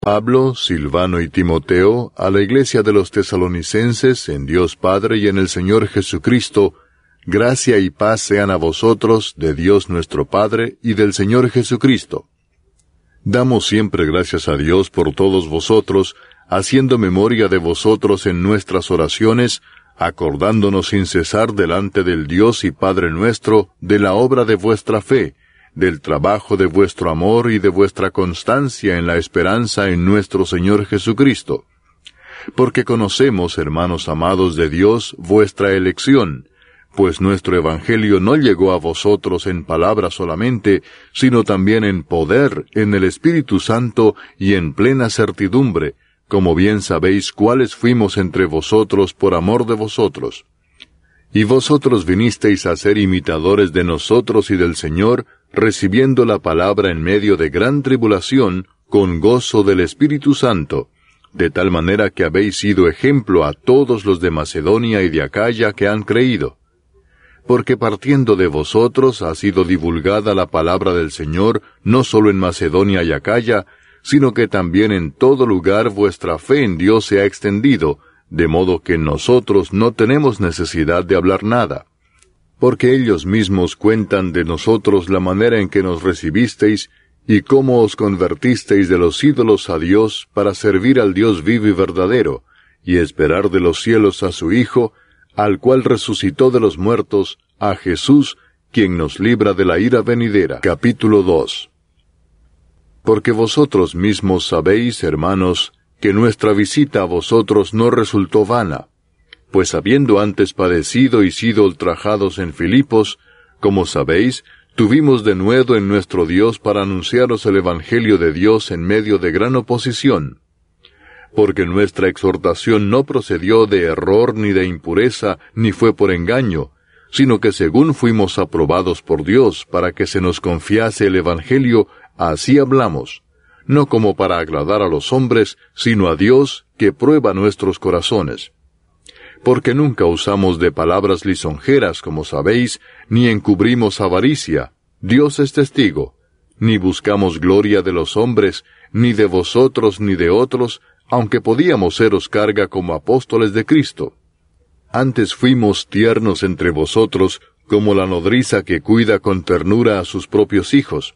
Pablo, Silvano y Timoteo, a la iglesia de los tesalonicenses, en Dios Padre y en el Señor Jesucristo, gracia y paz sean a vosotros, de Dios nuestro Padre y del Señor Jesucristo. Damos siempre gracias a Dios por todos vosotros, haciendo memoria de vosotros en nuestras oraciones, acordándonos sin cesar delante del Dios y Padre nuestro de la obra de vuestra fe, del trabajo de vuestro amor y de vuestra constancia en la esperanza en nuestro Señor Jesucristo. Porque conocemos, hermanos amados de Dios, vuestra elección, pues nuestro Evangelio no llegó a vosotros en palabra solamente, sino también en poder, en el Espíritu Santo y en plena certidumbre, como bien sabéis cuáles fuimos entre vosotros por amor de vosotros. Y vosotros vinisteis a ser imitadores de nosotros y del Señor, recibiendo la palabra en medio de gran tribulación, con gozo del Espíritu Santo, de tal manera que habéis sido ejemplo a todos los de Macedonia y de Acaya que han creído. Porque partiendo de vosotros ha sido divulgada la palabra del Señor, no solo en Macedonia y Acaya, sino que también en todo lugar vuestra fe en Dios se ha extendido, de modo que nosotros no tenemos necesidad de hablar nada. Porque ellos mismos cuentan de nosotros la manera en que nos recibisteis, y cómo os convertisteis de los ídolos a Dios para servir al Dios vivo y verdadero, y esperar de los cielos a su Hijo, al cual resucitó de los muertos, a Jesús, quien nos libra de la ira venidera. Capítulo 2. Porque vosotros mismos sabéis, hermanos, que nuestra visita a vosotros no resultó vana, pues habiendo antes padecido y sido ultrajados en Filipos, como sabéis, tuvimos denuedo en nuestro Dios para anunciaros el Evangelio de Dios en medio de gran oposición. Porque nuestra exhortación no procedió de error ni de impureza, ni fue por engaño, sino que según fuimos aprobados por Dios para que se nos confiase el Evangelio, así hablamos, no como para agradar a los hombres, sino a Dios, que prueba nuestros corazones. Porque nunca usamos de palabras lisonjeras, como sabéis, ni encubrimos avaricia, Dios es testigo, ni buscamos gloria de los hombres, ni de vosotros ni de otros, aunque podíamos seros carga como apóstoles de Cristo. Antes fuimos tiernos entre vosotros, como la nodriza que cuida con ternura a sus propios hijos.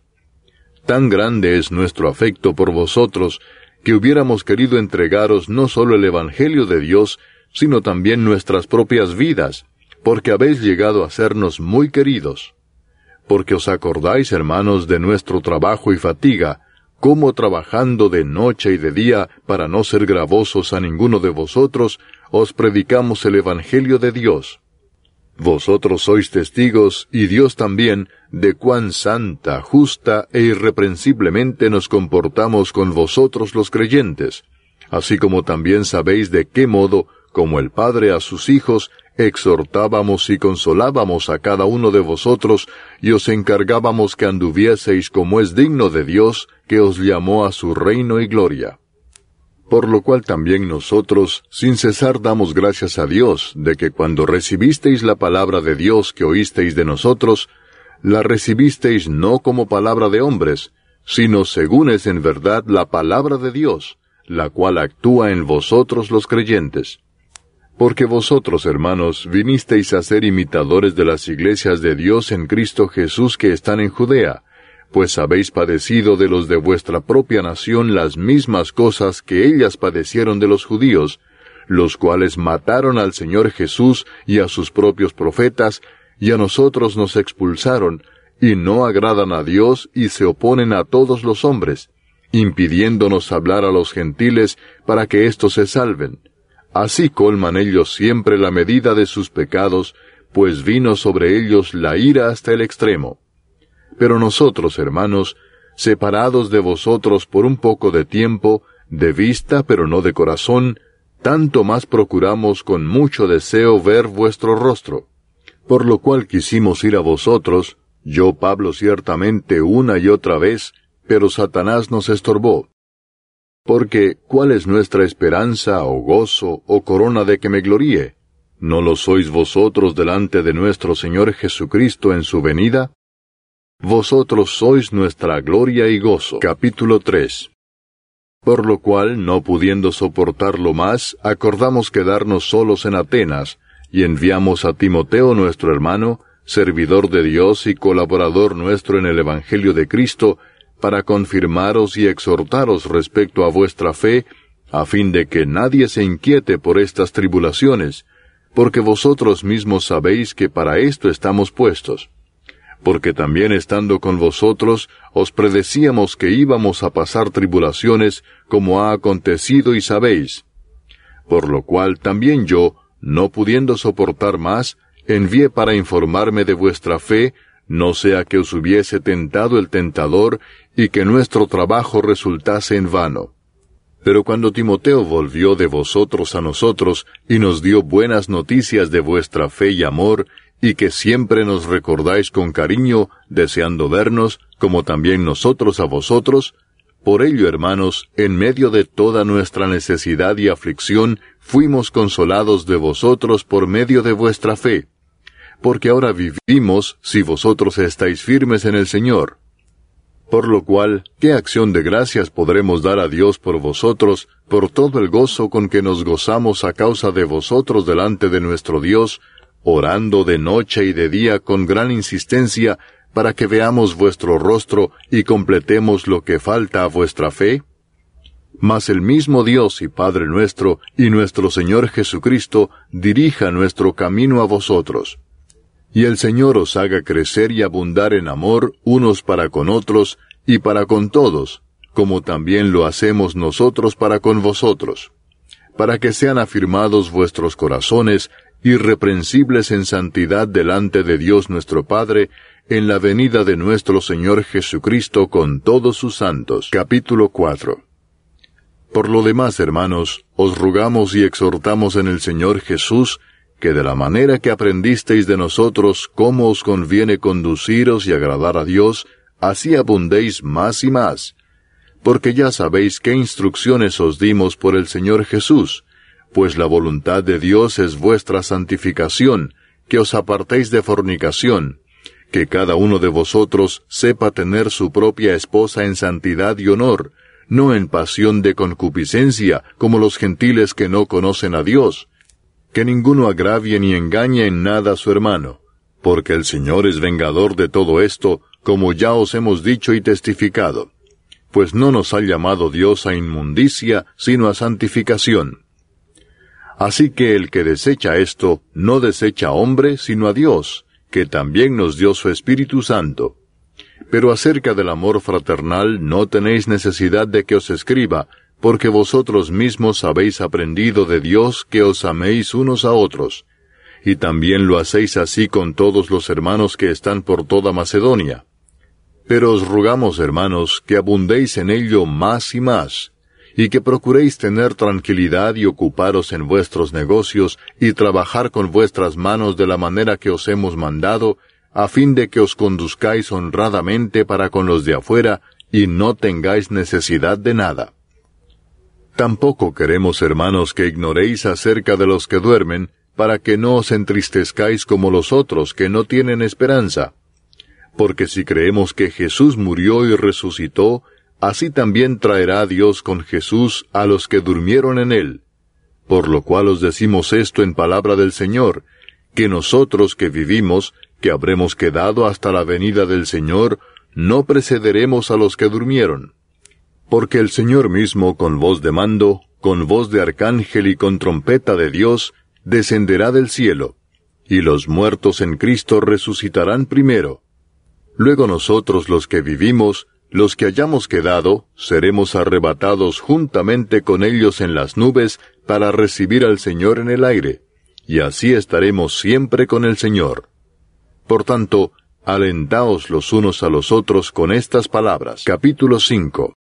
Tan grande es nuestro afecto por vosotros, que hubiéramos querido entregaros no solo el Evangelio de Dios, sino también nuestras propias vidas, porque habéis llegado a sernos muy queridos. Porque os acordáis, hermanos, de nuestro trabajo y fatiga, cómo trabajando de noche y de día, para no ser gravosos a ninguno de vosotros, os predicamos el Evangelio de Dios. Vosotros sois testigos, y Dios también, de cuán santa, justa e irreprensiblemente nos comportamos con vosotros los creyentes, así como también sabéis de qué modo, como el Padre a sus hijos, exhortábamos y consolábamos a cada uno de vosotros, y os encargábamos que anduvieseis como es digno de Dios, que os llamó a su reino y gloria. Por lo cual también nosotros, sin cesar damos gracias a Dios, de que cuando recibisteis la palabra de Dios que oísteis de nosotros, la recibisteis no como palabra de hombres, sino según es en verdad la palabra de Dios, la cual actúa en vosotros los creyentes. Porque vosotros, hermanos, vinisteis a ser imitadores de las iglesias de Dios en Cristo Jesús que están en Judea, pues habéis padecido de los de vuestra propia nación las mismas cosas que ellas padecieron de los judíos, los cuales mataron al Señor Jesús y a sus propios profetas, y a nosotros nos expulsaron, y no agradan a Dios y se oponen a todos los hombres, impidiéndonos hablar a los gentiles para que éstos se salven. Así colman ellos siempre la medida de sus pecados, pues vino sobre ellos la ira hasta el extremo. Pero nosotros, hermanos, separados de vosotros por un poco de tiempo, de vista pero no de corazón, tanto más procuramos con mucho deseo ver vuestro rostro. Por lo cual quisimos ir a vosotros, yo Pablo ciertamente una y otra vez, pero Satanás nos estorbó. Porque, ¿cuál es nuestra esperanza, o gozo, o corona de que me gloríe? ¿No lo sois vosotros delante de nuestro Señor Jesucristo en su venida? Vosotros sois nuestra gloria y gozo. Capítulo 3. Por lo cual, no pudiendo soportarlo más, acordamos quedarnos solos en Atenas, y enviamos a Timoteo nuestro hermano, servidor de Dios y colaborador nuestro en el Evangelio de Cristo, para confirmaros y exhortaros respecto a vuestra fe, a fin de que nadie se inquiete por estas tribulaciones, porque vosotros mismos sabéis que para esto estamos puestos. Porque también estando con vosotros, os predecíamos que íbamos a pasar tribulaciones, como ha acontecido y sabéis. Por lo cual también yo, no pudiendo soportar más, envié para informarme de vuestra fe, no sea que os hubiese tentado el tentador, y que nuestro trabajo resultase en vano. Pero cuando Timoteo volvió de vosotros a nosotros, y nos dio buenas noticias de vuestra fe y amor, y que siempre nos recordáis con cariño, deseando vernos, como también nosotros a vosotros, por ello, hermanos, en medio de toda nuestra necesidad y aflicción, fuimos consolados de vosotros por medio de vuestra fe. Porque ahora vivimos si vosotros estáis firmes en el Señor. Por lo cual, ¿qué acción de gracias podremos dar a Dios por vosotros, por todo el gozo con que nos gozamos a causa de vosotros delante de nuestro Dios, orando de noche y de día con gran insistencia, para que veamos vuestro rostro y completemos lo que falta a vuestra fe? Mas el mismo Dios y Padre nuestro, y nuestro Señor Jesucristo, dirija nuestro camino a vosotros. Y el Señor os haga crecer y abundar en amor unos para con otros, y para con todos, como también lo hacemos nosotros para con vosotros, para que sean afirmados vuestros corazones, irreprensibles en santidad delante de Dios nuestro Padre, en la venida de nuestro Señor Jesucristo con todos sus santos. Capítulo 4. Por lo demás, hermanos, os rogamos y exhortamos en el Señor Jesús, que de la manera que aprendisteis de nosotros cómo os conviene conduciros y agradar a Dios, así abundéis más y más. Porque ya sabéis qué instrucciones os dimos por el Señor Jesús, pues la voluntad de Dios es vuestra santificación, que os apartéis de fornicación, que cada uno de vosotros sepa tener su propia esposa en santidad y honor, no en pasión de concupiscencia, como los gentiles que no conocen a Dios, que ninguno agravie ni engañe en nada a su hermano, porque el Señor es vengador de todo esto, como ya os hemos dicho y testificado, pues no nos ha llamado Dios a inmundicia, sino a santificación. Así que el que desecha esto, no desecha a hombre, sino a Dios, que también nos dio su Espíritu Santo. Pero acerca del amor fraternal no tenéis necesidad de que os escriba, porque vosotros mismos habéis aprendido de Dios que os améis unos a otros, y también lo hacéis así con todos los hermanos que están por toda Macedonia. Pero os rogamos, hermanos, que abundéis en ello más y más, y que procuréis tener tranquilidad y ocuparos en vuestros negocios, y trabajar con vuestras manos de la manera que os hemos mandado, a fin de que os conduzcáis honradamente para con los de afuera, y no tengáis necesidad de nada. Tampoco queremos, hermanos, que ignoréis acerca de los que duermen, para que no os entristezcáis como los otros que no tienen esperanza. Porque si creemos que Jesús murió y resucitó, así también traerá Dios con Jesús a los que durmieron en él. Por lo cual os decimos esto en palabra del Señor, que nosotros que vivimos, que habremos quedado hasta la venida del Señor, no precederemos a los que durmieron. Porque el Señor mismo, con voz de mando, con voz de arcángel y con trompeta de Dios, descenderá del cielo, y los muertos en Cristo resucitarán primero. Luego nosotros los que vivimos, los que hayamos quedado, seremos arrebatados juntamente con ellos en las nubes para recibir al Señor en el aire, y así estaremos siempre con el Señor. Por tanto, alentaos los unos a los otros con estas palabras. Capítulo 5.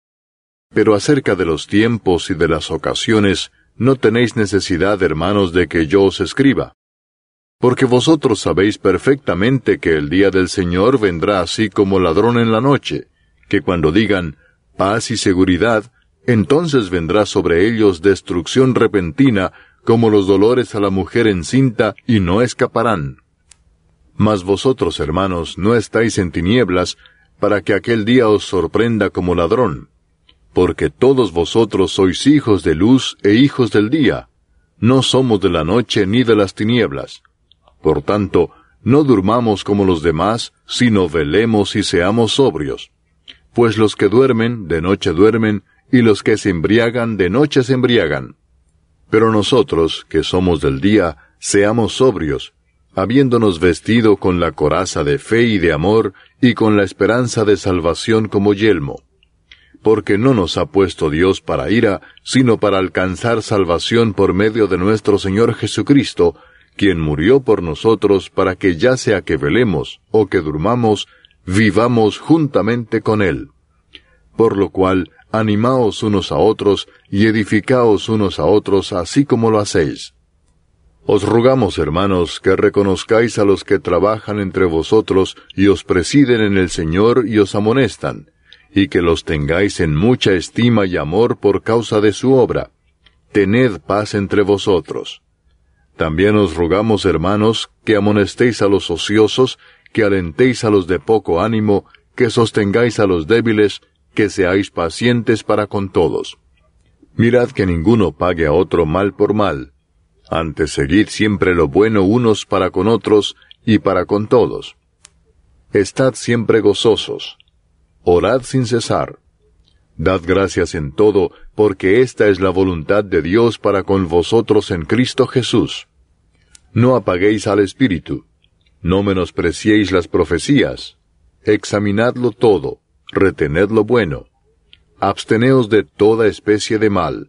Pero acerca de los tiempos y de las ocasiones, no tenéis necesidad, hermanos, de que yo os escriba. Porque vosotros sabéis perfectamente que el día del Señor vendrá así como ladrón en la noche, que cuando digan paz y seguridad, entonces vendrá sobre ellos destrucción repentina, como los dolores a la mujer encinta, y no escaparán. Mas vosotros, hermanos, no estáis en tinieblas, para que aquel día os sorprenda como ladrón. porque todos vosotros sois hijos de luz e hijos del día. No somos de la noche ni de las tinieblas. Por tanto, no durmamos como los demás, sino velemos y seamos sobrios. Pues los que duermen, de noche duermen, y los que se embriagan, de noche se embriagan. Pero nosotros, que somos del día, seamos sobrios, habiéndonos vestido con la coraza de fe y de amor, y con la esperanza de salvación como yelmo. Porque no nos ha puesto Dios para ira, sino para alcanzar salvación por medio de nuestro Señor Jesucristo, quien murió por nosotros para que ya sea que velemos o que durmamos, vivamos juntamente con Él. Por lo cual, animaos unos a otros y edificaos unos a otros así como lo hacéis. Os rogamos, hermanos, que reconozcáis a los que trabajan entre vosotros y os presiden en el Señor y os amonestan, y que los tengáis en mucha estima y amor por causa de su obra. Tened paz entre vosotros. También os rogamos, hermanos, que amonestéis a los ociosos, que alentéis a los de poco ánimo, que sostengáis a los débiles, que seáis pacientes para con todos. Mirad que ninguno pague a otro mal por mal. Antes seguid siempre lo bueno unos para con otros y para con todos. Estad siempre gozosos. Orad sin cesar. Dad gracias en todo, porque esta es la voluntad de Dios para con vosotros en Cristo Jesús. No apaguéis al Espíritu. No menospreciéis las profecías. Examinadlo todo. Retened lo bueno. Absteneos de toda especie de mal.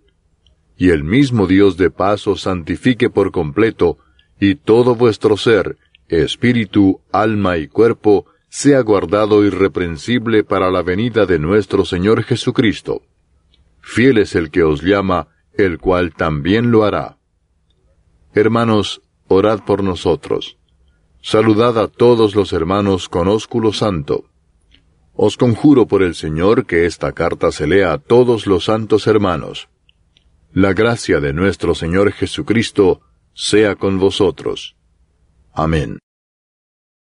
Y el mismo Dios de paz os santifique por completo, y todo vuestro ser, espíritu, alma y cuerpo, sea guardado irreprensible para la venida de nuestro Señor Jesucristo. Fiel es el que os llama, el cual también lo hará. Hermanos, orad por nosotros. Saludad a todos los hermanos con ósculo santo. Os conjuro por el Señor que esta carta se lea a todos los santos hermanos. La gracia de nuestro Señor Jesucristo sea con vosotros. Amén.